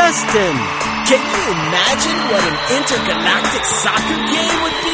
Boston. Can you imagine what an intergalactic soccer game would be?